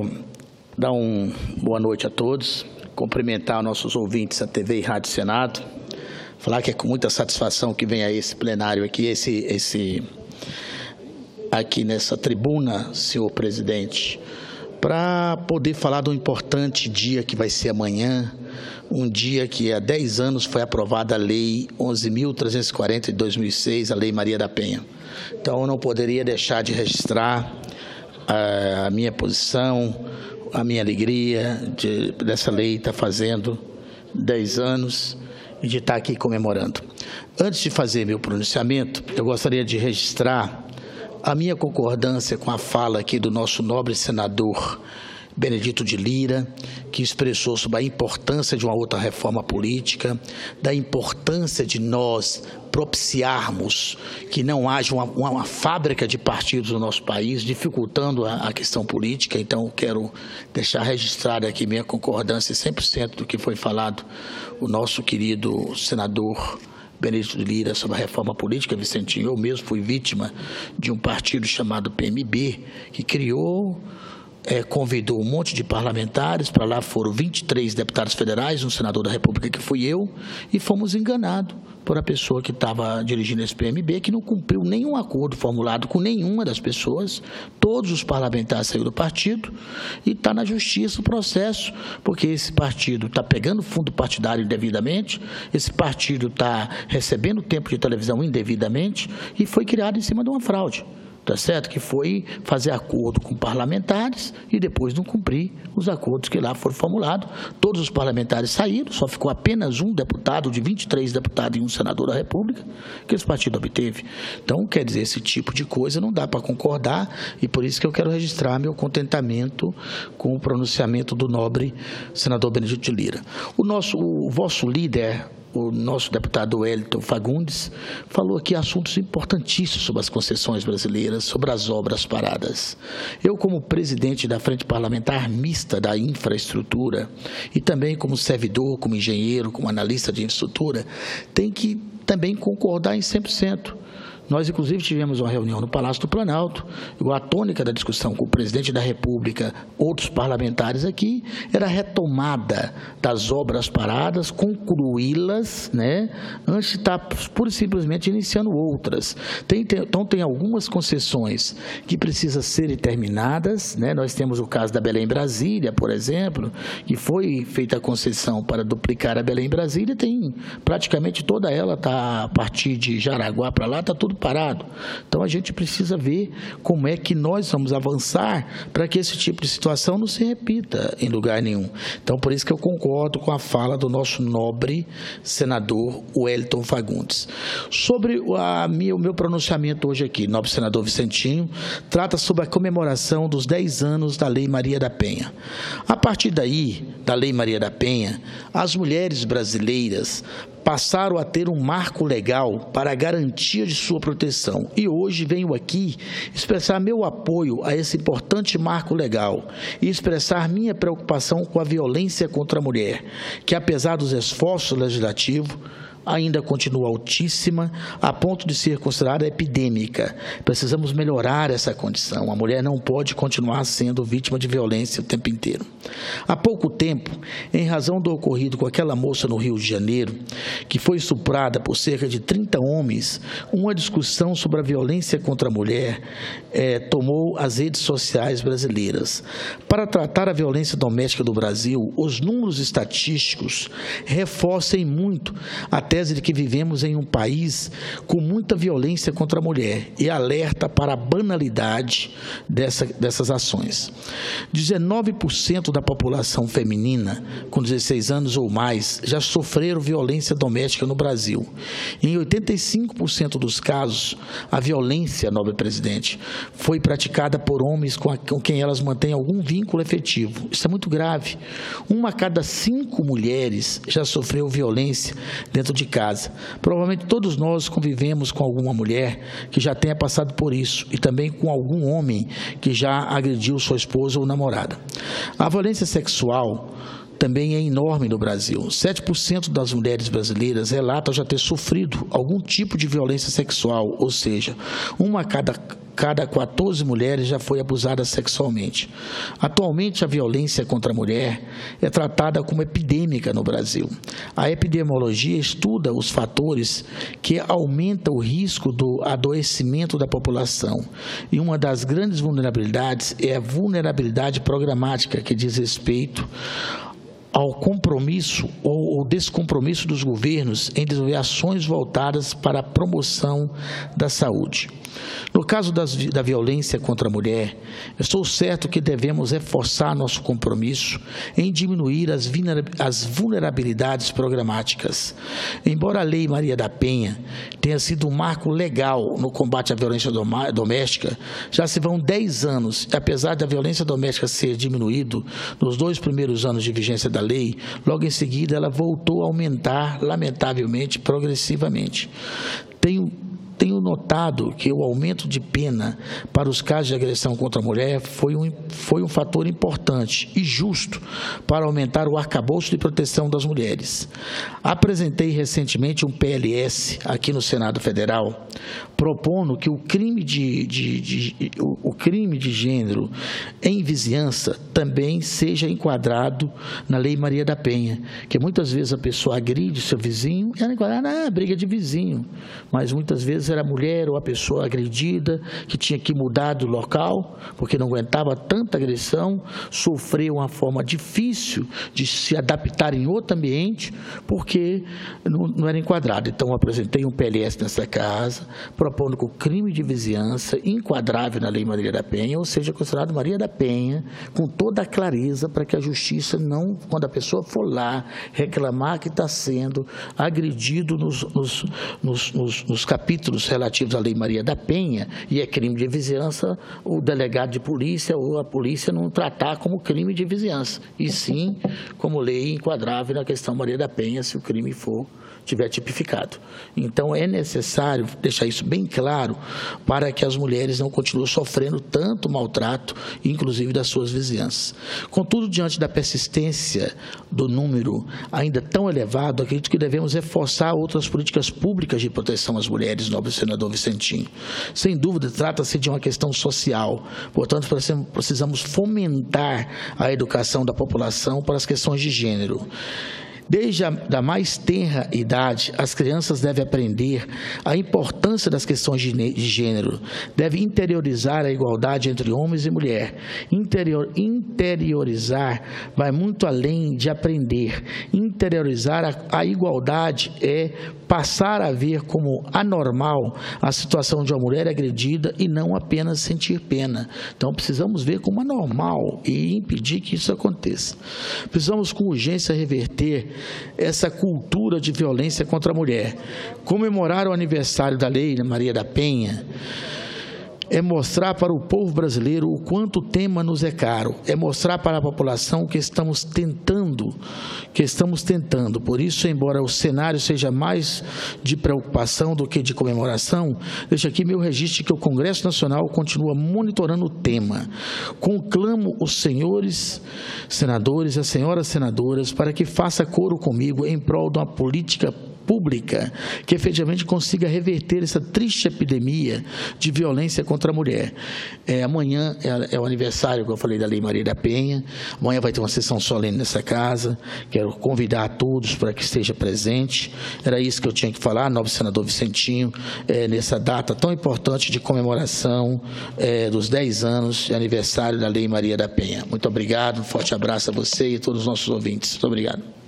dar uma boa noite a todos, cumprimentar nossos ouvintes da TV e Rádio Senado, falar que é com muita satisfação que vem a esse plenário aqui, aqui nessa tribuna, senhor presidente, para poder falar do importante dia que vai ser amanhã, um dia que há 10 anos foi aprovada a Lei 11.340 de 2006, a Lei Maria da Penha. Então, eu não poderia deixar de registrar a minha posição, a minha alegria dessa lei estar fazendo 10 anos e de estar aqui comemorando. Antes de fazer meu pronunciamento, eu gostaria de registrar a minha concordância com a fala aqui do nosso nobre senador Benedito de Lira, que expressou sobre a importância de uma outra reforma política, da importância de nós propiciarmos que não haja uma fábrica de partidos no nosso país, dificultando a questão política. Então, quero deixar registrada aqui minha concordância 100% do que foi falado o nosso querido senador Benedito de Lira sobre a reforma política. Vicentinho, eu mesmo fui vítima de um partido chamado PMB, que convidou um monte de parlamentares, para lá foram 23 deputados federais, um senador da República que fui eu, e fomos enganados por a pessoa que estava dirigindo esse PMB, que não cumpriu nenhum acordo formulado com nenhuma das pessoas. Todos os parlamentares saíram do partido e está na justiça o processo, porque esse partido está pegando fundo partidário indevidamente, esse partido está recebendo tempo de televisão indevidamente e foi criado em cima de uma fraude. Tá certo? Que foi fazer acordo com parlamentares e depois não cumprir os acordos que lá foram formulados. Todos os parlamentares saíram, só ficou apenas um deputado, de 23 deputados e um senador da República, que esse partido obteve. Então, quer dizer, esse tipo de coisa não dá para concordar, e por isso que eu quero registrar meu contentamento com o pronunciamento do nobre senador Benedito de Lira. O vosso líder, o nosso deputado Wellington Fagundes, falou aqui assuntos importantíssimos sobre as concessões brasileiras, sobre as obras paradas. Eu, como presidente da Frente Parlamentar Mista da Infraestrutura e também como servidor, como engenheiro, como analista de infraestrutura, tenho que também concordar em 100%. Nós, inclusive, tivemos uma reunião no Palácio do Planalto, e a tônica da discussão com o presidente da República, outros parlamentares aqui, era a retomada das obras paradas, concluí-las, né, antes de estar pura e simplesmente iniciando outras. Então, tem algumas concessões que precisam ser terminadas, né? Nós temos o caso da Belém-Brasília, por exemplo, que foi feita a concessão para duplicar a Belém-Brasília, tem praticamente toda ela, está a partir de Jaraguá para lá, está tudo parado. Então, a gente precisa ver como é que nós vamos avançar para que esse tipo de situação não se repita em lugar nenhum. Então, por isso que eu concordo com a fala do nosso nobre senador Wellington Fagundes. Sobre o meu pronunciamento hoje aqui, nobre senador Vicentinho, trata sobre a comemoração dos 10 anos da Lei Maria da Penha. A partir daí, da Lei Maria da Penha, as mulheres brasileiras passaram a ter um marco legal para a garantia de sua proteção. E hoje venho aqui expressar meu apoio a esse importante marco legal e expressar minha preocupação com a violência contra a mulher, que apesar dos esforços legislativos, ainda continua altíssima, a ponto de ser considerada epidêmica. Precisamos melhorar essa condição. A mulher não pode continuar sendo vítima de violência o tempo inteiro. Há pouco tempo, em razão do ocorrido com aquela moça no Rio de Janeiro, que foi estuprada por cerca de 30 homens, uma discussão sobre a violência contra a mulher tomou as redes sociais brasileiras. Para tratar a violência doméstica do Brasil, os números estatísticos reforçam muito a tese de que vivemos em um país com muita violência contra a mulher e alerta para a banalidade dessas ações. 19% da população feminina com 16 anos ou mais já sofreram violência doméstica no Brasil. Em 85% dos casos, a violência, nobre presidente, foi praticada por homens com quem elas mantêm algum vínculo efetivo. Isso é muito grave. 1 a cada 5 mulheres já sofreu violência dentro de casa. Provavelmente todos nós convivemos com alguma mulher que já tenha passado por isso e também com algum homem que já agrediu sua esposa ou namorada. A violência sexual também é enorme no Brasil. 7% das mulheres brasileiras relatam já ter sofrido algum tipo de violência sexual, ou seja, 1 a cada cada 14 mulheres já foi abusada sexualmente. Atualmente, a violência contra a mulher é tratada como epidêmica no Brasil. A epidemiologia estuda os fatores que aumentam o risco do adoecimento da população. E uma das grandes vulnerabilidades é a vulnerabilidade programática, que diz respeito ao compromisso ou descompromisso dos governos em desenvolver ações voltadas para a promoção da saúde. No caso da violência contra a mulher, estou certo que devemos reforçar nosso compromisso em diminuir as vulnerabilidades programáticas. Embora a Lei Maria da Penha tenha sido um marco legal no combate à violência doméstica, já se vão 10 anos, e apesar da violência doméstica ser diminuído nos 2 primeiros anos de vigência da lei, logo em seguida ela voltou a aumentar, lamentavelmente, progressivamente. Tenho notado que o aumento de pena para os casos de agressão contra a mulher foi um fator importante e justo para aumentar o arcabouço de proteção das mulheres. Apresentei recentemente um PLS aqui no Senado Federal, propondo que o crime de gênero em vizinhança também seja enquadrado na Lei Maria da Penha, que muitas vezes a pessoa agride seu vizinho e ela é enquadrada briga de vizinho, mas muitas vezes era a mulher ou a pessoa agredida que tinha que mudar do local, porque não aguentava tanta agressão, sofreu uma forma difícil de se adaptar em outro ambiente, porque não era enquadrado. Então, eu apresentei um PLS nessa casa, propondo que o crime de vizinhança enquadrável na Lei Maria da Penha, ou seja, considerado Maria da Penha, com toda a clareza, para que a justiça não, quando a pessoa for lá reclamar que está sendo agredido nos capítulos relativos à Lei Maria da Penha, e é crime de vizinhança, o delegado de polícia ou a polícia não tratar como crime de vizinhança, e sim como lei enquadrável na questão Maria da Penha, se o crime tiver tipificado. Então, é necessário deixar isso bem claro para que as mulheres não continuem sofrendo tanto maltrato, inclusive das suas vizinhanças. Contudo, diante da persistência do número ainda tão elevado, acredito que devemos reforçar outras políticas públicas de proteção às mulheres, nobre senador Vicentinho. Sem dúvida, trata-se de uma questão social, portanto, precisamos fomentar a educação da população para as questões de gênero. Desde a mais tenra idade, as crianças devem aprender a importância das questões de gênero, devem interiorizar a igualdade entre homens e mulher. Interiorizar vai muito além de aprender. Interiorizar a igualdade é passar a ver como anormal a situação de uma mulher agredida e não apenas sentir pena. Então, precisamos ver como anormal e impedir que isso aconteça. Precisamos, com urgência, reverter essa cultura de violência contra a mulher. Comemorar o aniversário da Lei Maria da Penha é mostrar para o povo brasileiro o quanto o tema nos é caro, é mostrar para a população que estamos tentando. Por isso, embora o cenário seja mais de preocupação do que de comemoração, deixo aqui meu registro de que o Congresso Nacional continua monitorando o tema. Conclamo os senhores senadores e as senhoras senadoras para que faça coro comigo em prol de uma política pública que efetivamente consiga reverter essa triste epidemia de violência contra a mulher. Amanhã é o aniversário, que eu falei, da Lei Maria da Penha. Amanhã vai ter uma sessão solene nessa casa. Quero convidar a todos para que esteja presente. Era isso que eu tinha que falar, nobre senador Vicentinho, nessa data tão importante de comemoração dos 10 anos de aniversário da Lei Maria da Penha. Muito obrigado, um forte abraço a você e a todos os nossos ouvintes. Muito obrigado.